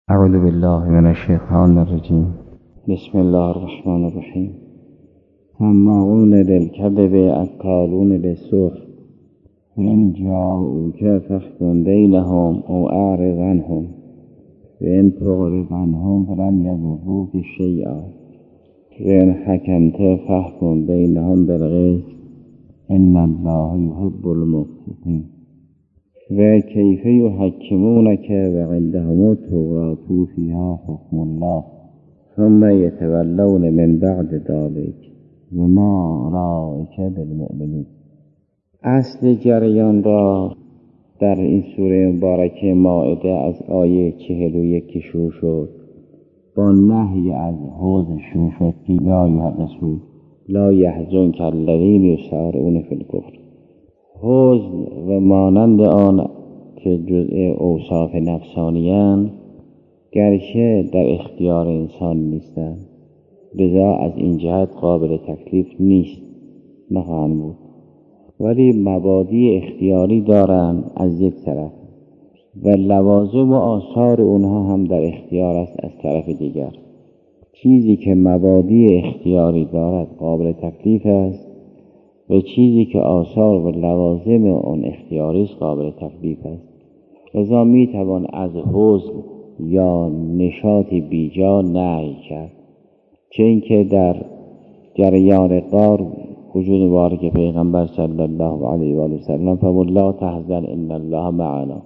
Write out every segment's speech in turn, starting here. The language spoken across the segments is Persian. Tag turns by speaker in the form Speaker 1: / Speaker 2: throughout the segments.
Speaker 1: اعوذ بالله من الشیطان الرجیم. بسم الله الرحمن الرحیم. سماعون للکذب اکالون للسحت فإن جاءوک فاحكم بینهم او اعرض عنهم فإن تعرض عنهم فلن یضروک شیئا وإن حکمت فاحكم بینهم بالقسط ان الله یحب المقسطین. و کیف یحکمونک و عندهم التوراة فیها حکم الله ثم یتولون من بعد ذلک و ما اولئک بالمؤمنین. اصل جریان را در این سوره مبارکه مائده از آیه 41 شروع شد با نهی از حوض شروع شد که یا ایها الرسول لا یحزنک الذین یسارعون فی الکفر. حزن و مانند آن که جزء اوصاف نفسانی‌اند گرچه در اختیار انسان نیستند، لذا از این جهت قابل تکلیف نیست نخواهند بود، ولی مبادی اختیاری دارند از یک طرف و لوازم و آثار اونها هم در اختیار است از طرف دیگر. چیزی که مبادی اختیاری دارد قابل تکلیف است و چیزی که آثار و لوازم اون اختیاری است قابل تکلیف است. لذا میتوان از حزن یا نشاط بیجا نهی کرد، چه اینکه در جریان غار وجود مبارک پیغمبر صلی الله علیه و سلم فرمود لا تحزن ان الله معنا،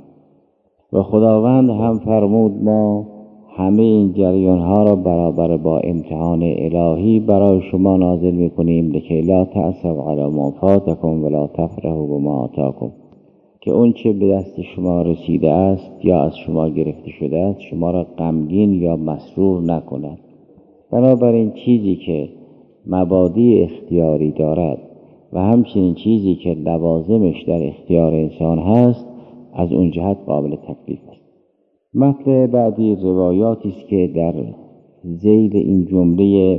Speaker 1: و خداوند هم فرمود ما همه این جریان ها را برابر با امتحان الهی برای شما نازل میکنیم لکی لا تأسوا علی ما فاتکم ولا تفرحوا بما آتاکم، که اون چه به دست شما رسیده است یا از شما گرفته شده است شما را غمگین یا مسرور نکند. بنابراین چیزی که مبادی اختیاری دارد و همچنین چیزی که لوازمش در اختیار انسان هست از اون جهت قابل تکلیف است. مطلب بعدی روایاتی است که در ذیل این جمله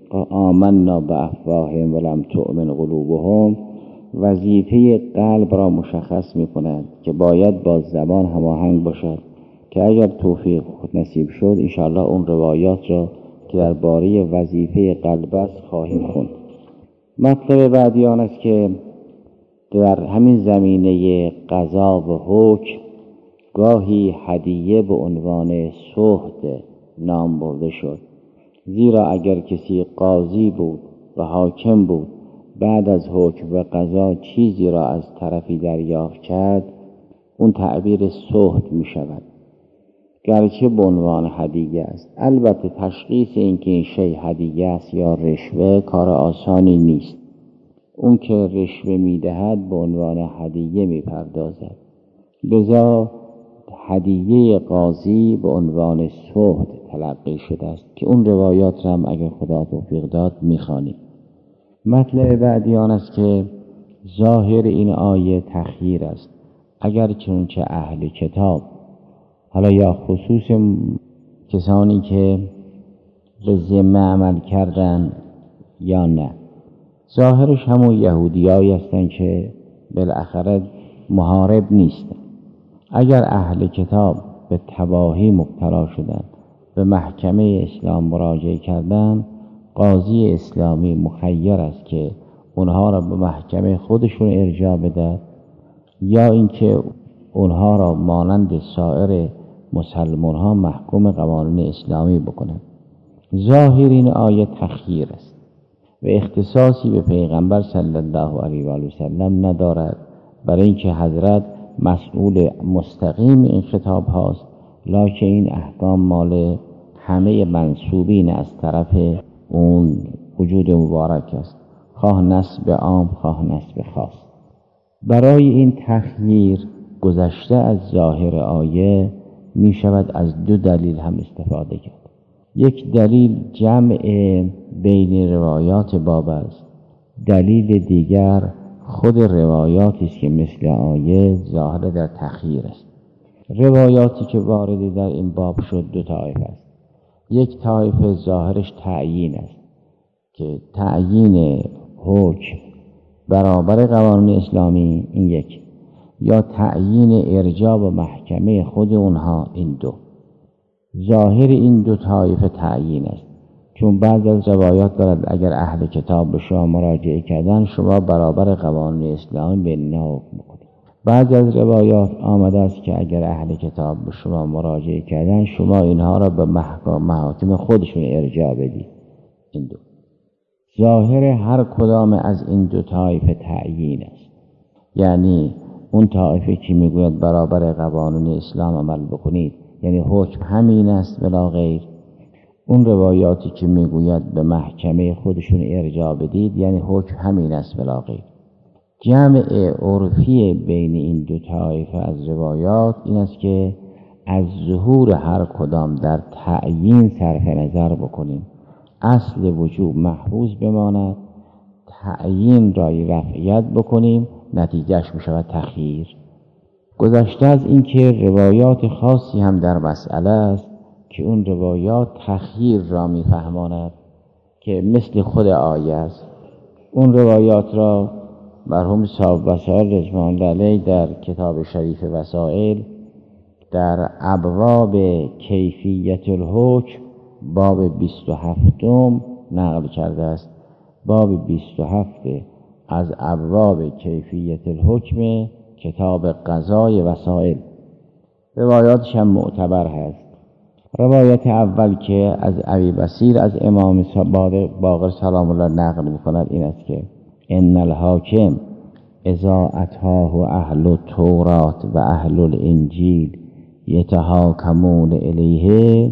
Speaker 1: آمنا بافواههم ولم تؤمن قلوبهم وظیفه قلب را مشخص می‌کند که باید با زبان هماهنگ باشد، که اگر توفیق نصیب شد انشاءالله اون روایات را که درباره وظیفه قلب است خواهیم خوند. مطلب بعدی آن است که در همین زمینه قضا و حکم گاهی هدیه به عنوان سحت نام برده شد، زیرا اگر کسی قاضی بود و حاکم بود بعد از حکم و قضا چیزی را از طرفی دریافت کرد اون تعبیر سحت می شود، گرچه به عنوان هدیه است. البته تشخیص این که این شی هدیه است یا رشوه کار آسانی نیست. اون که رشوه می دهد به عنوان هدیه می پردازد، لذا هدیه قاضی به عنوان سحت تلقی شده است که اون روایات را هم اگر خدا توفیق داد میخوانیم. مطلب بعدی آن است که ظاهر این آیه تخییر است، اگر چنانچه اهل کتاب حالا یا خصوص کسانی که به ذمه عمل کردن یا نه، ظاهرش همون یهودیایی هستن که بالاخره محارب نیستن. اگر اهل کتاب به تباهی مبتلا شدن به محکمه اسلام مراجعه کردن، قاضی اسلامی مخیر است که اونها را به محکمه خودشون ارجاع بده یا اینکه اونها را مانند سایر مسلمان ها محکوم قوانین اسلامی بکنند. ظاهر این آیه تخییر است و اختصاصی به پیغمبر صلی الله علیه و سلم ندارد، برای اینکه حضرت مسئول مستقیم این خطاب هاست، لکن این احکام مال همه منسوبین از طرف اون وجود مبارک است، خواه نسب عام خواه نسب خاص. برای این تخییر گذشته از ظاهر آیه می شود از دو دلیل هم استفاده کرد. یک دلیل جمع بین روایات باب است، دلیل دیگر خود روایاتی است که مثل آیه ظاهر در تخییر است. روایاتی که وارد در این باب شد دو طایفه است. یک طایفه ظاهرش تعیین است که تعیین حکم برابر قوانین اسلامی، این یک، یا تعیین ارجاع به محکمه خود اونها، این دو. ظاهر این دو طایفه تعیین است، چون بعض از روایات دارد اگر اهل کتاب به شما مراجعه کردن شما برابر قوانین اسلامی به اینها حکم کنید. بعض از روایات آمده است که اگر اهل کتاب به شما مراجعه کردن شما اینها را به محاکم خودشون ارجاع بدید. این دو ظاهر هر کدام از این دو طایفه تعیین است، یعنی اون طایفه که میگوید برابر قوانین اسلام عمل بکنید یعنی حکم همین است بلا غیر. اون روایاتی که میگوید به محکمه خودشون ارجاع بدید یعنی حکم همین است بلا غیر. جمع عرفی بین این دو طایفه از روایات این است که از ظهور هر کدام در تعیین صرف نظر بکنیم، اصل وجوب محفوظ بماند، تعیین را رفعیت بکنیم، نتیجهش میشود تخییر. گذشته از این که روایات خاصی هم در مسئله است که اون روایات تخییر را میفهماند که مثل خود آیه است. اون روایات را مرحوم صاحب وسائل رضوان الله علیه در کتاب شریف وسائل در ابواب کیفیت الحکم باب 27 نقل کرده است. باب 27 از ابواب کیفیت الحکم کتاب قضای وسائل. روایاتش هم معتبر هست. روایت اول که از ابی بصیر از امام باقر سلام الله نقل می‌کند این است که ان الحاکم اذا اتاه اهل التوراة و اهل الانجیل یتحاکمون الیه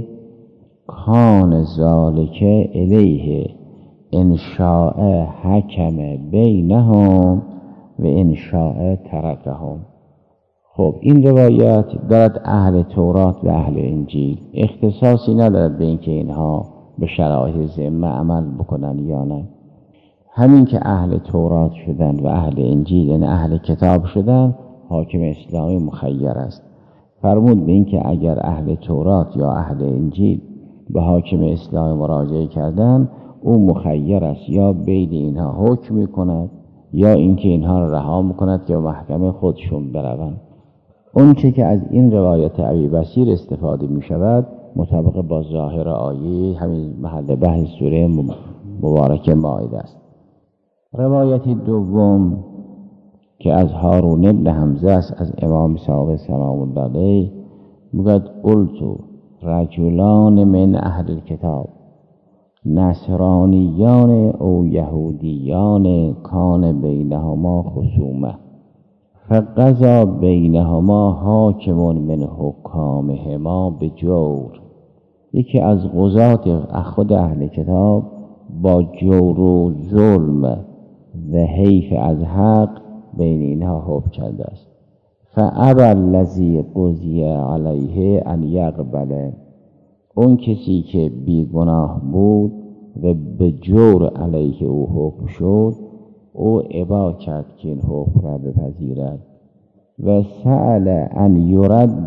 Speaker 1: کان ذلک الیه ان شاء حکم بینهم و ان شاء ترکهم. خب این روایت دارد اهل تورات و اهل انجیل، اختصاصی ندارد به اینکه اینها به شرایط ذمه عمل بکنن یا نه. همین که اهل تورات شدن و اهل انجیل یعنی اهل کتاب شدن حاکم اسلامی مخیر است. فرمود به اینکه اگر اهل تورات یا اهل انجیل به حاکم اسلامی مراجعه کردن او مخیر است، یا بین اینها حکم میکند یا اینکه اینها را رها میکند که به محکمه خودشون بروند. اون چه که از این روایت ابی بصیر استفاده می شود مطابق با ظاهر آیه همین محل بحث سوره مبارکه مائده است. روایت دوم که از هارون ابن حمزه است از امام صادق سلام الله علیه میگوید قلت رجلان من اهل الکتاب نصرانیان او یهودیان کان بینهما خصومه فقضا بینهما حاکم من حکامهما به جور. یکی از قضات خود اهل کتاب با جور و ظلم و حیف از حق بین اینها حکم کرده است. فابى الذی قضی علیه ان یقبل. اون کسی که بیگناه بود و به جور علیه او حکم شد او ابا کرد که این حکم را بپذیرد و سأل ان یرد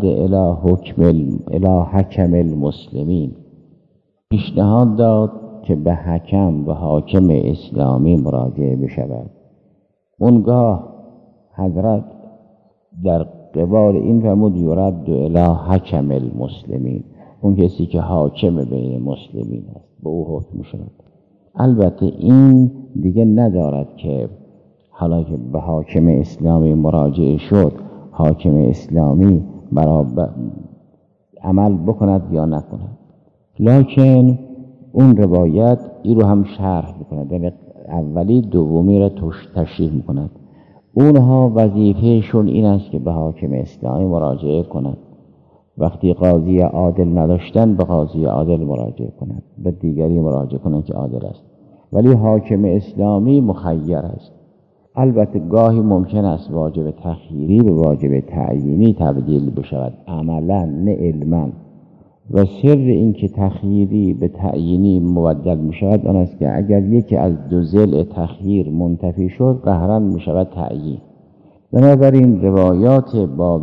Speaker 1: الی حکم المسلمین. پیشنهاد داد که به حکم و حاکم اسلامی مراجعه بشود. اونگاه حضرت در قبال این فرمود یرد الی حکم المسلمین، اون کسی که حاکم بین مسلمین است به او حکم شود. البته این دیگه ندارد که حالا که به حاکم اسلامی مراجعه شد حاکم اسلامی برای عمل بکند یا نکند، لکن اون روایت این رو هم شرح میکند، یعنی اولی دومی را تشریح میکند. اونها وظیفهشون این است که به حاکم اسلامی مراجعه کنند، وقتی قاضی عادل نداشتن به قاضی عادل مراجعه کنند، به دیگری مراجعه کنند که عادل است. ولی حاکم اسلامی مخیر است. البته گاهی ممکن است واجب تخییری به واجب تعیینی تبدیل بشود، عملا نه علما. و سر این که تخییری به تعیینی مبدل می شود آن است که اگر یکی از دو ضلع تخییر منتفی شد قهرا می شود تعیین. بنابراین روایات باب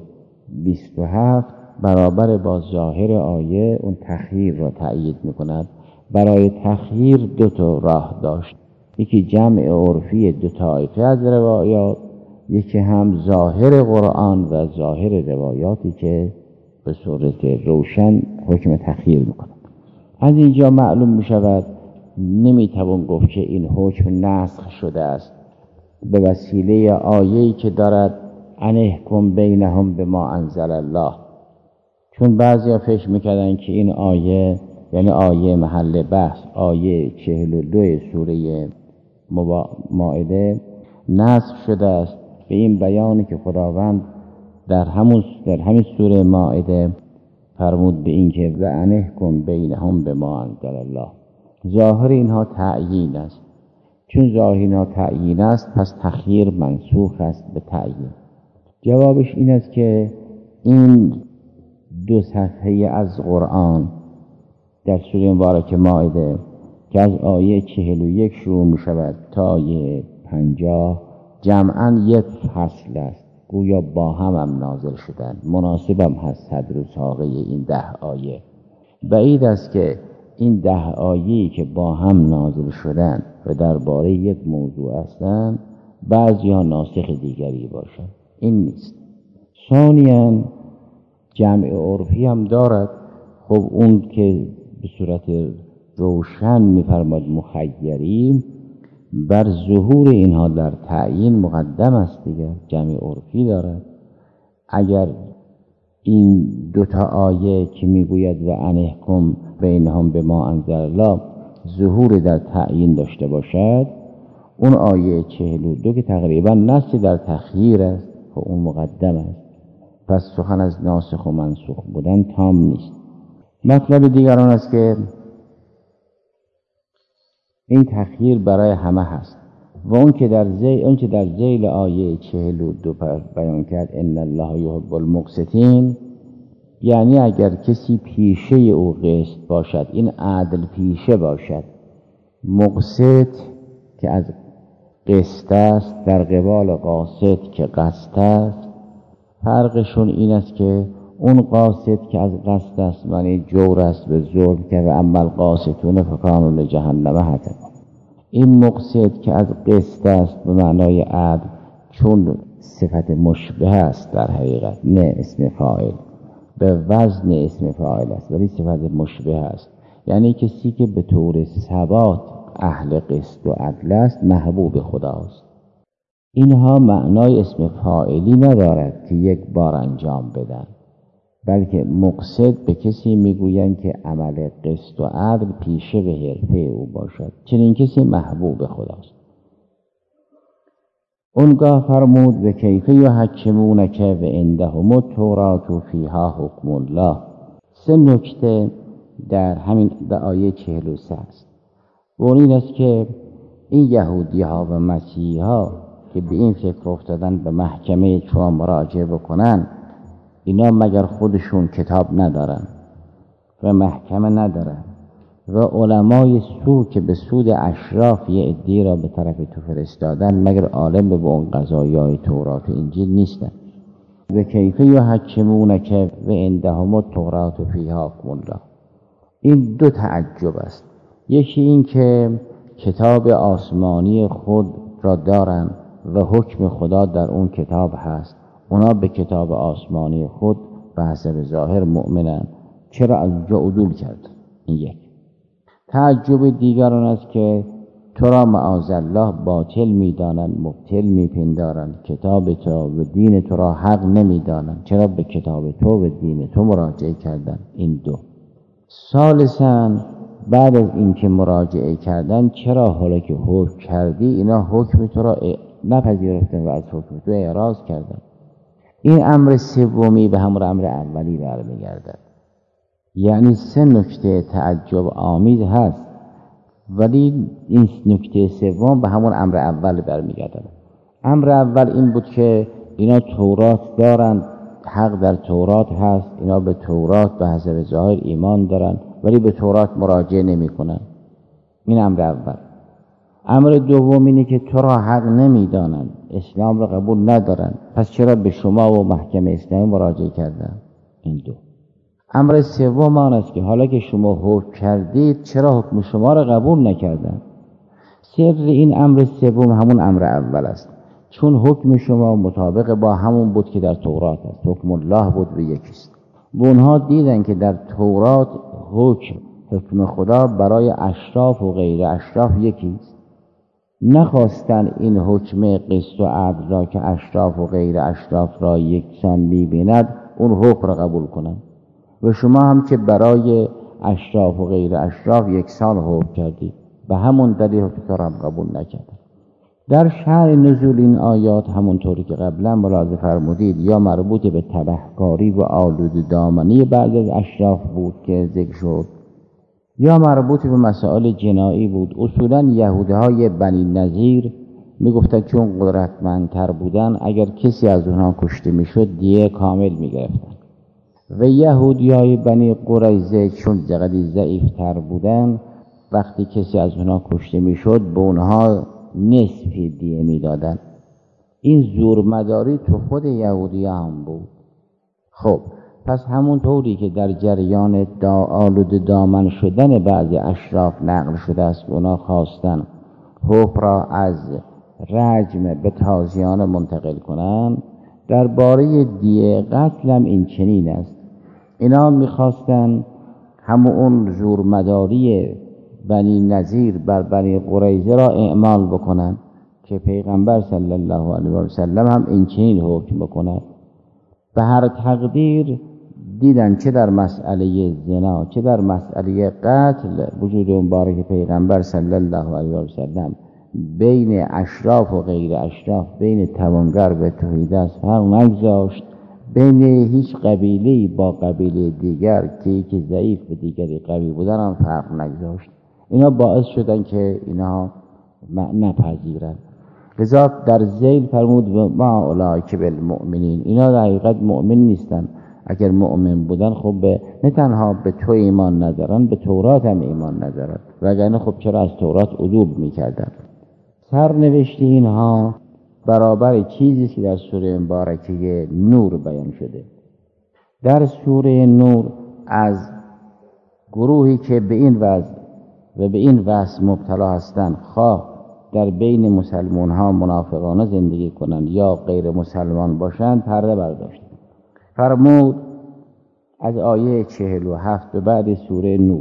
Speaker 1: 27 برابر با ظاهر آیه اون تخییر را تأیید می کند. برای تخییر دو تا راه داشت، یکی جمع عرفی دو طایفه از روایات، یکی هم ظاهر قرآن و ظاهر روایاتی که به صورت روشن حکم تخییر میکنه. از اینجا معلوم میشود نمیتوان گفت که این حکم نسخ شده است به وسیله آیه‌ای که دارد ان احکم بینهم بما انزل الله، چون بعضیا فکر میکردن که این آیه یعنی آیه محل بحث آیه 42 سوره مائده نسخ شده است به این بیانی که خداوند در همین سوره مائده فرمود به این که و ان احکم بینهم بما انزل الله. ظاهر اینها تعیین است، چون ظاهر اینها تعیین است پس تخییر منسوخ است به تعیین. جوابش این است که این 2 صفحه از قرآن در سوره مبارکه مائده که از آیه 41 شروع می شود تا آیه 50 جمعاً یک فصل است، گویا با هم نازل شدن، مناسب هم هست صدر و ساقه این 10 آیه. بعید است که این 10 آیه‌ای که با هم نازل شدن و درباره یک موضوع هستند بعضی ها ناسخ دیگری باشند، این نیست. ثانیاً جمع عرفی هم دارد، خب اون که به صورت روشن می‌فرماد مخیریم بر ظهور اینها در تعیین مقدم است دیگر، جمع عرفی دارد. اگر این 2 آیه که میگوید و ان احکم بینهم بما انزل الله ظهور در تعیین داشته باشد، اون آیه 42 که تقریبا نص در تخییر است و اون مقدم است، پس سخن از ناسخ و منسوخ بودن تام نیست. مطلب دیگر آن است که این تخییر برای همه هست و اون که در ذیل آیه 42 بیان کرد ان الله یحب المقسطین، یعنی اگر کسی پیشه او قسط باشد، این عدل پیشه باشد، مقسط که از قسط است در قبال قاسط که قسط است، فرقشون این است که اون قاسط که از قسط است یعنی جور است به ظلم که و اما القاسطون فکانوا لجهنم حطبا. این مقسط که از قسط است به معنای عدل، چون صفت مشبه است در حقیقت نه اسم فاعل، به وزن اسم فاعل است ولی صفت مشبه است، یعنی کسی که به طور ثبات اهل قسط و عدل است محبوب خداست. اینها معنای اسم فاعلی ندارد که یک بار انجام بدن، بلکه مقصد به کسی میگویند که عمل قسط و عدل پیشه به حرفه او باشد، چنین کسی محبوب خداست. اونگاه فرمود و کیف یحکمونک و عندهم التوراة فیها حکم الله. 3 نکته در همین آیه 43 است. و این است که این یهودی ها و مسیحی ها که به این فکر افتادن به محکمه شما مراجعه بکنن، اینا مگر خودشون کتاب ندارن و محکمه ندارن و علمای سو که به سود اشراف یه عده‌ای را به طرف تو فرستادن مگر عالم به اون قضایای تورات و انجیل نیستن. و کیف یحکمونک و عندهم التوراة فیها حکم الله. این 2 تعجب است. یکی این که کتاب آسمانی خود را دارن و حکم خدا در اون کتاب هست، اونا به کتاب آسمانی خود به حسب ظاهر مؤمنن، چرا از اونجا عدول کردن؟ این یک. تعجب دیگر آن است که تو را معاذالله باطل میدانن، مبتل میپندارن، کتاب تو و دین تو را حق نمیدانن، چرا به کتاب تو و دین تو مراجعه کردن؟ این 2. ثالثاً بعد از اینکه مراجعه کردن چرا حالا که حکم کردی اینا حکم تو را نپذیرفتن و از حکم تو اعراض کردن؟ این امر سومی به همون امر اولی برمیگردد. یعنی 3 نکته تعجب آمیز هست ولی این نکته سوم به همون امر اول برمیگردد. امر اول این بود که اینا تورات دارن، حق در تورات هست، اینا به تورات به حسب ظاهر ایمان دارن ولی به تورات مراجعه نمی کنن. این امر اول. امر دوم اینه که تو را حق نمیدانن، اسلام را قبول ندارن، پس چرا به شما و محکمه اسلامی مراجعه کردن؟ این 2. امر سوم آن است که حالا که شما حکم کردید چرا حکم شما را قبول نکردن؟ سر این امر سوم همون امر اول است، چون حکم شما مطابق با همون بود که در تورات است، حکم الله بود و یکیست. و اونها دیدن که در تورات حکم خدا برای اشراف و غیر اشراف یکیست. نخواستن این حکم قسط و عدل را که اشراف و غیر اشراف را یکسان می‌بیند اون حکم را قبول کنند و شما هم که برای اشراف و غیر اشراف یکسان حکم کردید به همون دلیل حکم را هم قبول نکردند. در شأن نزول این آیات همونطوری که قبلا ملاحظه فرمودید یا مربوط به تبهکاری و آلوده دامنی بعض از اشراف بود که ذکر شد یا مربوط به مسائل جنایی بود. اصولا یهودهای بنی نضیر میگفتن چون قدرتمندتر بودن اگر کسی از اونها کشته میشد دیه کامل میگرفتن و یهودیهای بنی قریظه چون زقدی ضعیفتر بودن وقتی کسی از اونها کشته میشد به اونها نصف دیه میدادن. این زورمداری تو خود یهودی هم بود. خب پس همونطوری که در جریان آلوده دامن شدن بعضی اشراف نقل شده است که اونا خواستن حکم را از رجم به تازیانه منتقل کنن، درباره دیه قتل هم این چنین است. اینا میخواستن همون زورمداری بنی نضیر بر بنی قریظه را اعمال بکنن که پیغمبر صلی الله علیه و سلم هم این چنین حکم بکند. به هر تقدیر دیدن چه در مسئله زنا چه در مسئله قتل وجود مبارک پیغمبر صلی الله علیه و سلم بین اشراف و غیر اشراف، بین توانگر و تهیدست فرق نگذاشت، بین هیچ قبیله‌ای با قبیله دیگر که یکی ضعیف و دیگری قوی بودن هم فرق نگذاشت. اینا باعث شدن که اینا نپذیرن. لذا در ذیل فرمود ما اولئک بالمؤمنین، اینا در حقیقت مؤمن نیستن. اگر مؤمن بودن خب نه تنها به تو ایمان ندارن به تورات هم ایمان ندارن وگرنه خب چرا از تورات عدول میکردن. سرنوشت اینها برابر چیزی که در سوره مبارکه نور بیان شده. در سوره نور از گروهی که به این وضع و به این وصف مبتلا هستند، خواه در بین مسلمان ها منافقانه زندگی کنند یا غیر مسلمان باشند، پرده برداشت. فرمود از آیه 47 به بعد سوره نور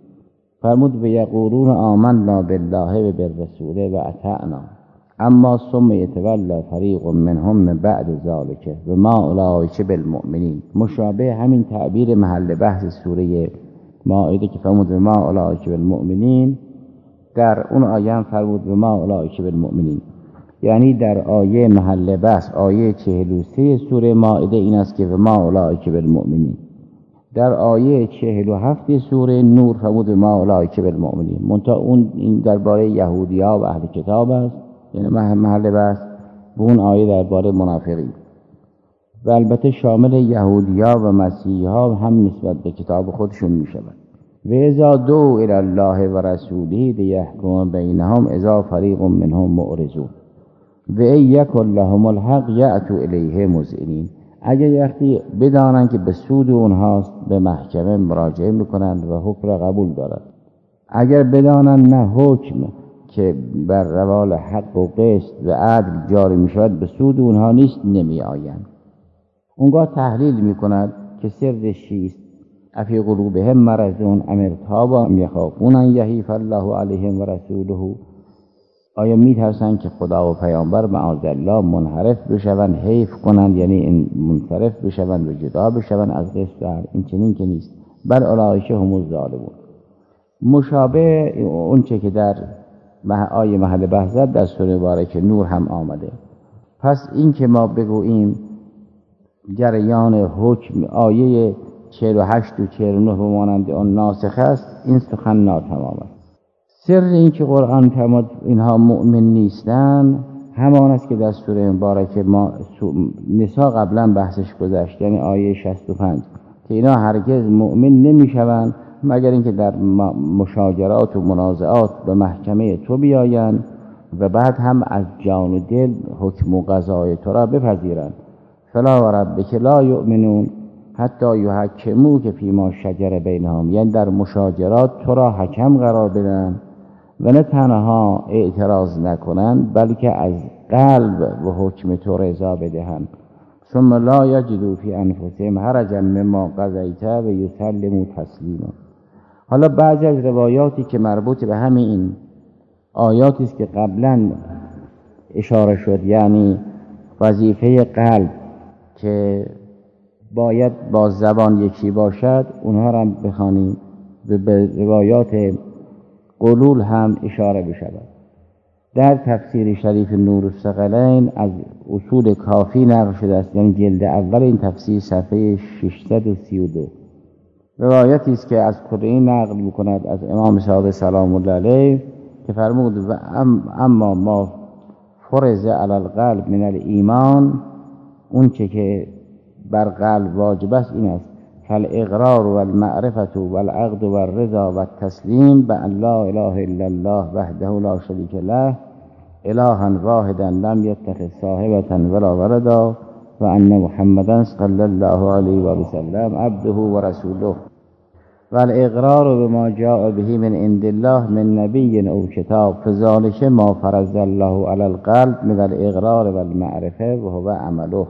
Speaker 1: فرمود و یقولون آمنا بالله و بالرسول و اطعنا اما ثم یتولی فریق منهم من بعد ذلک و ما اولئک بالمؤمنین. مشابه همین تعبیر محل بحث سوره مائده که فرمود و ما اولئک بالمؤمنین، در اون آیه هم فرمود و ما اولئک بالمؤمنین. یعنی در آیه محل بحث آیه 43 سوره مائده این است که و ما اولئک بالمؤمنین. در آیه 47 سوره نور فرمود و ما اولئک بالمؤمنین. منتها اون این درباره یهودی‌ها و اهل کتاب است، یعنی محل بحث و اون آیه درباره منافقین و البته شامل یهودی‌ها و مسیحی‌ها هم نسبت به کتاب خودشون می‌شود. و اذا دعوا الی الله و رسوله لیحکم بینهم اذا فریق منهم معرضون و یکن لهم الحق یأتوا الیه مذعنین. اگر وقتی بدانند که به سود اونهاست به محکمه مراجعه میکنند و حکم را قبول دارند، اگر بدانند نه حکم که بر روال حق و قسط و عدل جاری میشود به سود اونها نیست نمی آیند. اونگاه تحلیل میکند که سرش چیست؟ افی قلوبهم مرض ام ارتابوا ام یخافون ان یحیف الله علیهم و رسوله. آیا میترسند که خدا و پیامبر معاذالله منحرف بشوند، حیف کنند، یعنی منصرف بشوند و جدا بشوند از قسط؟ این چنین که نیست. بل اولئک هم الظالمون. مشابه اونچه که در آیه محل بحث در سوره مبارکه نور هم آمده. پس این که ما بگوییم جریان حکم آیه 48 و 49 بمانند آن ناسخ است، این سخن ناتمام است. سر این که قرآن فرمود اینها مؤمن نیستن همان است که در سوره مبارکه ما نساء قبلا بحثش گذشت، یعنی آیه 65 که اینا هرگز مؤمن نمیشوند مگر اینکه در مشاجرات و منازعات به محکمه تو بیایند و بعد هم از جان و دل حکم و قضای تو را بپذیرند. فلا و ربک لا یؤمنون حتی یحکموک فیما شجر بینهم، یعنی در مشاجرات تو را حکم قرار بدن و نه تنها اعتراض نکنند بلکه از قلب و حکم تو رضا بدهند. ثم لا یجدوا فی انفسهم حرجا مما قضیت و یسلموا تسلیما. حالا بعضی از روایاتی که مربوط به همین آیاتی است که قبلا اشاره شد، یعنی وظیفه قلب که باید با زبان یکی باشد، اونها را هم بخوانیم. به روایات قلول هم اشاره بشود. در تفسیر شریف نور الثقلین از اصول کافی نقل شده است، یعنی جلد اول این تفسیر صفحه 632. روایتی است که از کلی نقل می‌کند از امام صادق سلام الله علیه که فرمود و اما ما فرض علی القلب من الایمان، اون چه که بر قلب واجب است این است: فالاقرار والمعرفة والعقد والرضا والتسلیم بأن لا اله الا الله وحده لا شریک له الها واحدا لم يتخذ صاحبة ولا ولدا و ان محمدا صلی الله علیه و سلم عبده و رسوله والاقرار بما جاء به من عند الله من نبی او کتاب فذلک ما فرض الله علی القلب من الاقرار والمعرفه و هو عمله.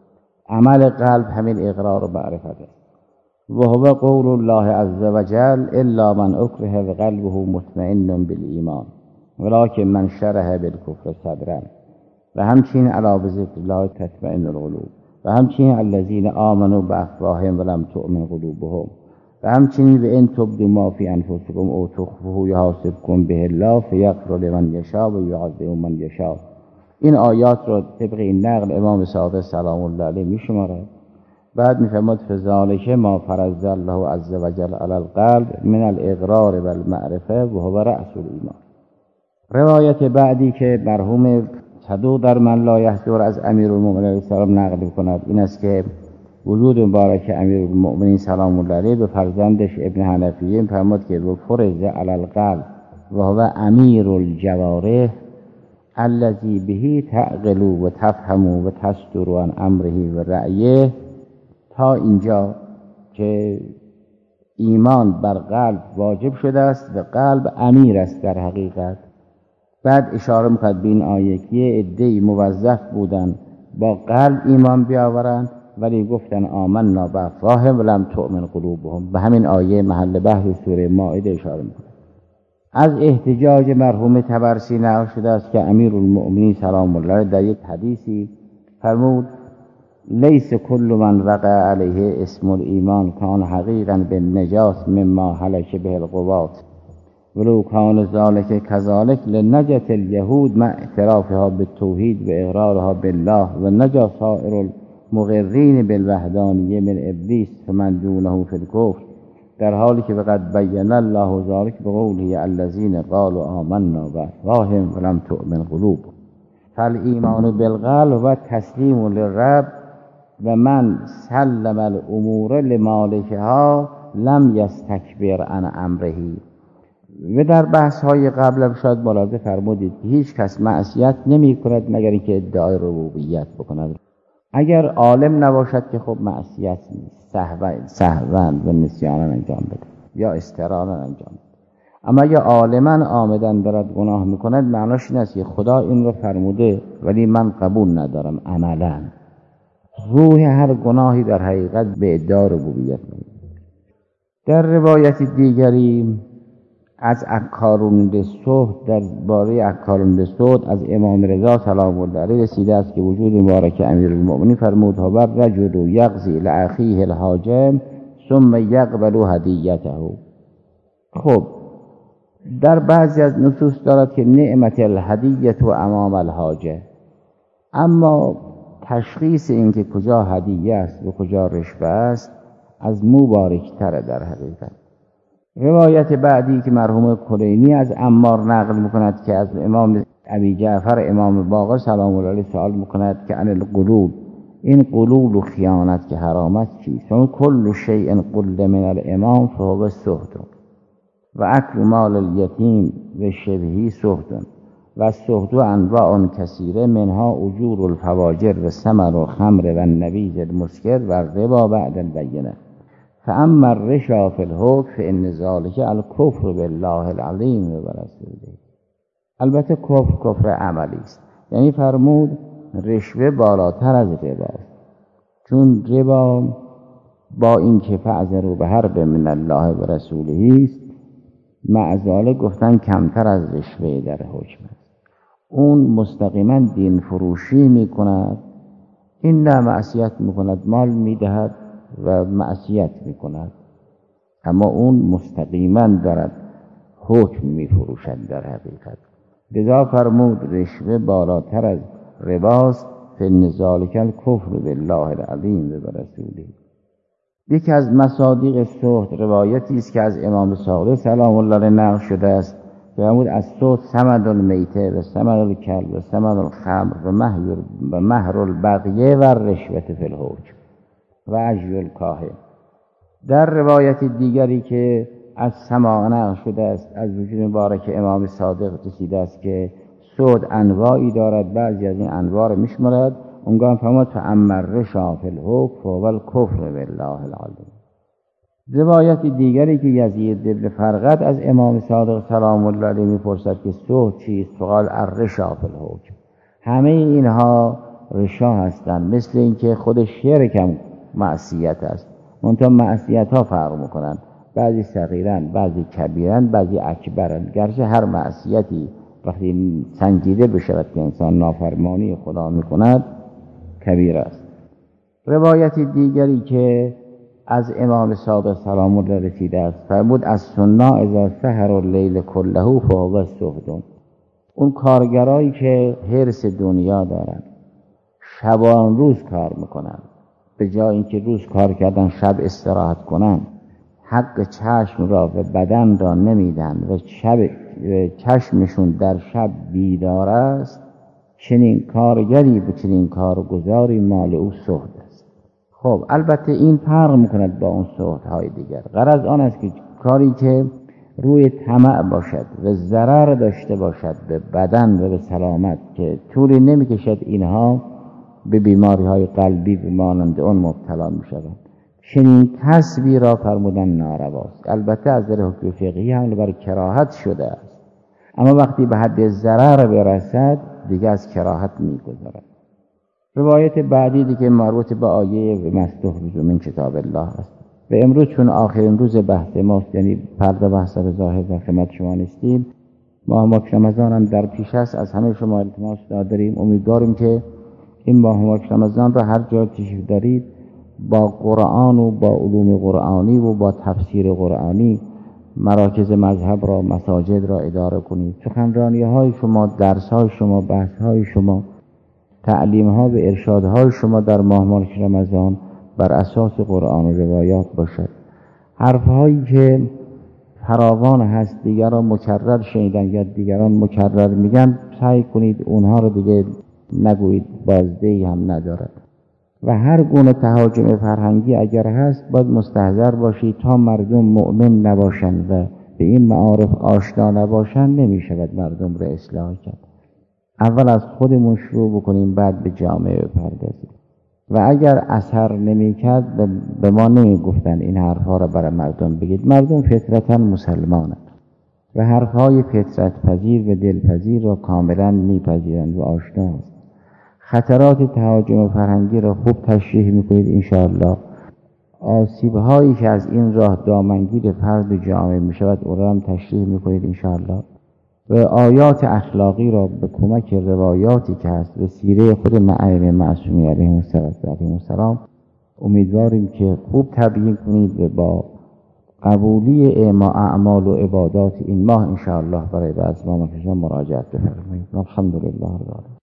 Speaker 1: عمل قلب همین اقرار و معرفت است. و هو قول الله عز وجل الا من اکره و قلبه مطمئن بالایمان ولکن من شرح بالکفر صدرا. و همچنین الا بذکر الله تطمئن القلوب. و همچنین الذین آمنوا بافواههم ولم تؤمن قلوبهم. و همچنین به ان تبدوا ما فی انفسکم او تخفوه یحاسبکم به الله فیغفر لمن یشاء و یعذب من یشاء. این آیات را طبق این نقل امام صادق سلام الله علیه میشمارد. بعد میفرماد فذلک ما فرض الله عز وجل علی القلب من الاقرار والمعرفه و هو رأس الایمان. روایت بعدی که مرحوم صدوق در من لا یحضر از امیرالمؤمنین علیه السلام نقل می‌کند این است که وجود مبارک امیرالمؤمنین سلام الله علیه به فرزندش ابن حنفیه فرمود که فرض علی القلب و هو امیر الجوارح الذی به تعقل و تفهم و تصدر عن امره و رأیه، تا اینجا که ایمان بر قلب واجب شده است و قلب امیر است در حقیقت. بعد اشاره می‌کرد به این آیه که یه عده‌ای موظف بودن با قلب ایمان بیاورند ولی گفتن آمنا بافواههم ولم تؤمن قلوبهم. به همین آیه محل بحث سوره مائده اشاره می‌کند. از احتجاج مرحوم طبرسی نقل شده است که امیرالمؤمنین سلام الله علیه در یک حدیثی فرمود لیس کل من وقع علیه اسم الایمان کان حقیقا بالنجاس مما هلک به القوات ولو کان ذلك كذلك لنجت اليهود مع اعترافها بالتوحید و اقرارها بالله و نجا سائر المقرین بالوحدانیه من ابلیس فمن دونه فی الکفر، در حالی که فقط بین الله ذلك بقوله الذين قالوا آمنا بافواههم ولم تؤمن قلوبهم. فالایمان بالقلب و تسلیم للرب و من سلم الامور لمالکها لم یستکبر عن امره. و در بحث های قبل شاید ملاحظه فرمودید که هیچ کس معصیت نمی کند مگر اینکه ادعای ربوبیت بکند. اگر عالم نباشد که خب معصیت نیست، سهوا و نسیانا انجام بده یا استرانا انجام بده. اما اگر عالما عامدن دارد گناه میکند معناش این است که خدا این رو فرموده ولی من قبول ندارم عملا. روح هر گناهی در حقیقت به ادعای ربوبیت میاد. در روایت دیگری از عکارون للصوت در باره عکارون للصوت از امام رضا سلام الله علیه رسیده است که وجود مبارک امیرالمؤمنین فرمود هو الرجل یقضی لاخیه الحاجه ثم یقبل هدیته. خب در بعضی از نصوص دارد که نعمت الهدیه و امام الحاجه، اما تشخیص این که کجا هدیه است و کجا رشوه است از مبارک تره در حقیقت. روایت بعدی که مرحوم کلینی از عمار نقل میکند که از امام ابی جعفر امام باقر سلام الله علیه سوال میکند که عن القلول، این قلول و خیانت که حرام است چیست؟ چون کل شیء قل من الامام فهو سهت و اکل مال الیتیم و شبهی سهت و السهت انواع کثیره منها اجور الفواجر و ثمر و خمر و النبیذ المسکر و الربا بعد البینه. فاما الرشا فی الحکم فان ذلک الکفر بالله العظیم و رسوله. البته کفر عملی است، یعنی فرمود رشوه بالاتر از ربا است. چون ربا با این که فاعذروا بحرب من الله و رسوله است، معذاله گفتن کمتر از رشوه در حکم است. اون مستقیما دین فروشی میکند، این نه معصیت میکند، مال میدهد و معصیت میکند، اما اون مستقیما دارد حکم میفروشد در حقیقت. لذا فرمود رشوه بالاتر از رباست، فإن ذلک الکفر بالله العظیم و رسوله. یکی از مصادیق سحت روایتی است که از امام صادق سلام الله علیه نقل شده است، فرمود از سحت ثمن المیته و ثمن الکلب و ثمن الخمر و مهر البغیه و رشوت فی الحکم و اجر الکاهن. در روایت دیگری که از سماع نقل شده است از وجود مبارک امام صادق رسیده است که سود انواعی دارد، بعضی از این انواع را میشمارد. اونگاه فرمود فاما الرشا فی الحکم فهو الکفر بالله العظیم. روایت دیگری که یزید بن فرقد از امام صادق سلام الله علیه میپرسد که سود چیست؟ فقال الرشا فی الحکم. همه اینها رشا هستند، مثل اینکه خود شرک هم معصیت است، منتها معصیت ها فرق میکنند، بعضی صغیرن، بعضی کبیرن، بعضی اکبرن. گرچه هر معصیتی وقتی سنجیده بشود که انسان نافرمانی خدا میکند کبیر است. روایت دیگری که از امام صادق سلام الله رسیده است فرمود از سنا اذا سحر اللیل کله فهو السحت. اون کارگرایی که حرص دنیا دارن، شبان روز کار میکنن، به جای اینکه روز کار کردن شب استراحت کنن، حق چشم را و بدن را نمیدن و چشمشون در شب بیدار است، چنین کارگری به چنین کارگزاری مال او سحت است. خب البته این فرق میکند با اون سحت های دیگر. غرض آن است که کاری که روی طمع باشد و ضرر داشته باشد به بدن و به سلامت، که طولی نمیکشد اینها به بیماری های قلبی به مانند اون مبتلا میشوند، چنین کسبی را فرمودن نارواست. البته از نظر حکم فقهی هم بر کراهت شده است، اما وقتی به حد ضرر برسد دیگه از کراهت میگذرد. روایت بعدی دیگه مربوط به آیه مستحفظ من کتاب الله است و امروز چون آخرین روز بحث ماست، یعنی پرده بحث به ظاهر در خدمت شما نیستیم، ماه مبارک رمضان هم در پیش است، از همه شما التماس داریم، امیدواریم که این ماه مبارک رمضان را هر جا تشریف دارید با قرآن و با علوم قرآنی و با تفسیر قرآنی مراکز مذهب را، مساجد را اداره کنید. سخنرانی های شما، درس های شما، بحث های شما، تعلیم ها و ارشاد های شما در ماه مبارک رمضان بر اساس قرآن و روایات باشد. حرف هایی که فراوان هست دیگران مکرر شنیدن یا دیگران مکرر میگن، سعی کنید اونها رو دیگه نگویید، بازدهی هم ندارد. و هر گونه تهاجم فرهنگی اگر هست باید مستحضر باشید تا مردم مؤمن نباشند و به این معارف آشنا نباشند نمیشود مردم را اصلاح کرد. اول از خودمون شروع بکنیم، بعد به جامعه بپردازیم. و اگر اثر نمیکرد به ما نمیگفتن این حرفها را برای مردم بگید. مردم فطرتا مسلمانند و حرفهای فطرت پذیر و دلپذیر را کاملا میپذیرند و آشنا است. خطرات تهاجم فرهنگی را خوب تشریح میکنید انشاءالله. آسیب‌هایی که از این راه دامنگیر فرد جامعه میشود او را هم تشریح میکنید انشاءالله. و آیات اخلاقی را به کمک روایاتی که هست و سیره خود ائمه معصومین علیهم السلام امیدواریم که خوب تبیین کنید و با قبولی اعمال و عبادات این ماه انشاءالله برای بعض ما مراجعت بفرمایید. الحمدلله رب العالمین.